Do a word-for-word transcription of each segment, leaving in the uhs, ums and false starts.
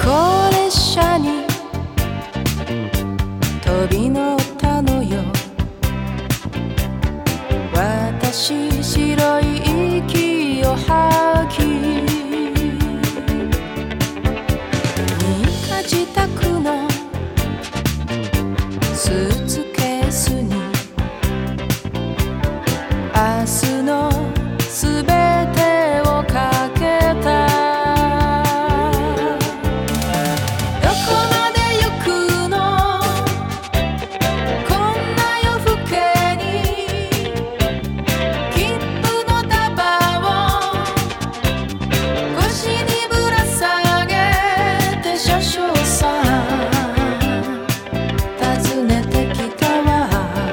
行列車に飛び乗ったのよ。私白い息を吐き、似た自宅のスーツケースに明日のすべてをかけた。どこまで行くのこんな夜更けに、切符の束を腰にぶら下げて車掌さん訪ねてきたわ。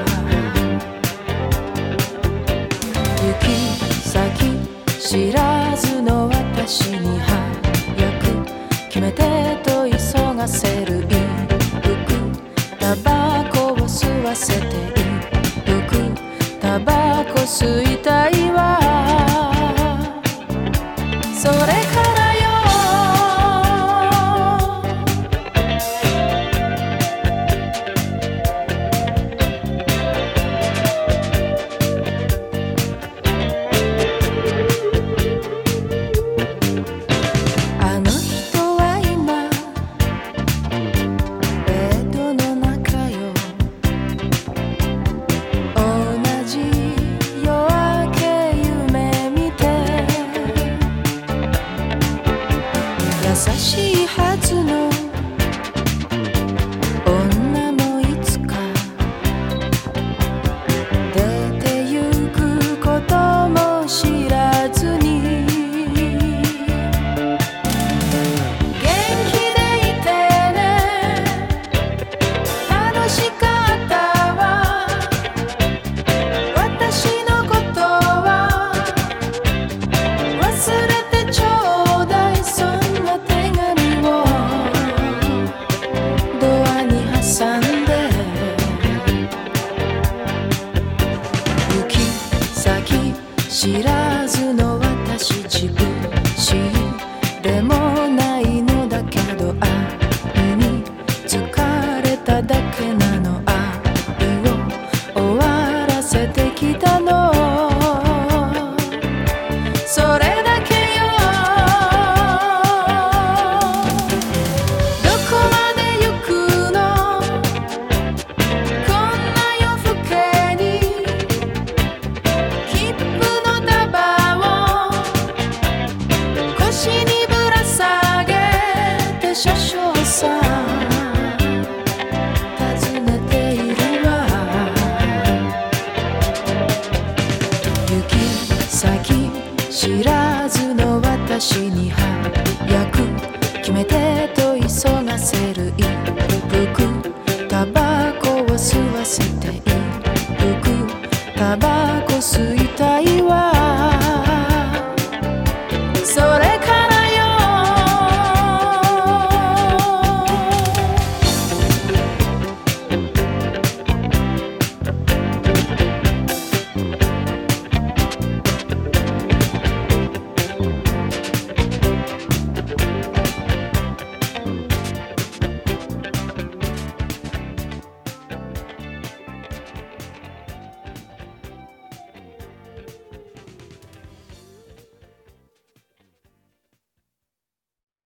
行き先知らずの私に早く決めてと急がせる。一服タバコを吸わせて、一服タバコ吸いたいわ。それからよあの人は今ベッドの中よ。同じ夜明け夢見て、優しいはずの